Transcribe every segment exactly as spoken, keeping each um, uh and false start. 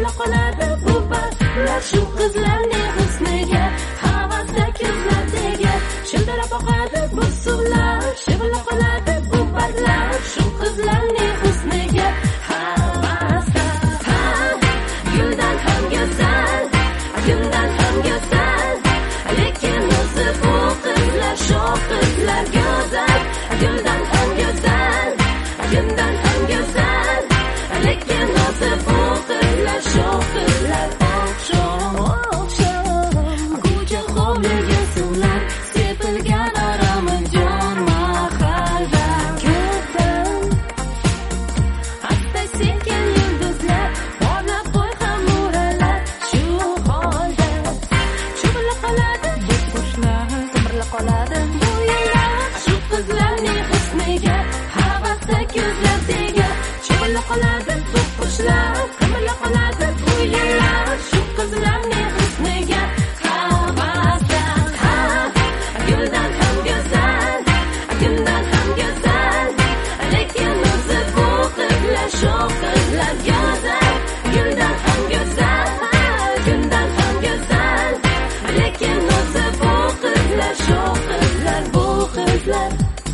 Shibila qoladi bu baxtlar shu qizlarning husniga, havasda ko'zlar tegar. Shildirab oqadi bu suvlar, shibila qoladi bu baxtlar shu qizlarning husniga, havasda. Ha, guldan ham go'zal, guldan ham go'zal, lekin o'zi bu qizlar shu qizlar go'zal. Guldan ham go'zal, guldan ham go'zal, lekin o'zi bu qizlar shu qizlar. Oqshom, oqshom, ko'cha hovliga suvlar sepilgan Aromijon mahalda. Ko'kdan asta sekin yulduzlar porlab qo'y ham nuralar shu holda. Shibila qoladi bu qushlar, qimirlab qoladi bu yillar shu qizlarning husniga, havasda ko'zlar tegar. Shibila qoladi bu qushlar, qimirlab qoladi bu yillar shu qizlarning husniga, havasda. Ha, guldan ham go'zal, guldan ham go'zal, lekin o'zi bu qizlar shu qizlar go'zal. Guldan ham go'zal, guldan ham go'zal, lekin o'zi bu qizlar shu qizlar, bu qizlar.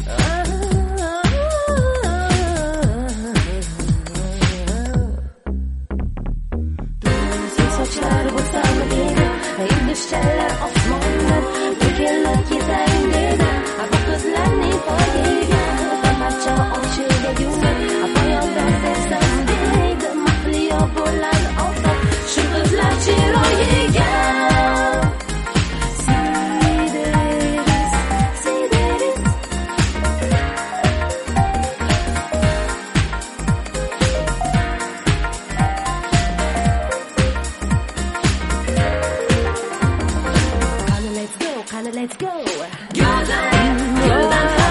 Sochlari bo'lsami deydi, yulduzchalar osmondan to'kilib ketayin deydi. Bu qizlarning poyiga tamarcha oshiga yumib, poyondan sevsam deydi. Mahliyo bo'ladi oftob shu qizlar chiroyiga. Sideris, sideris. Qani let's go, qani let's go. Guldan, guldan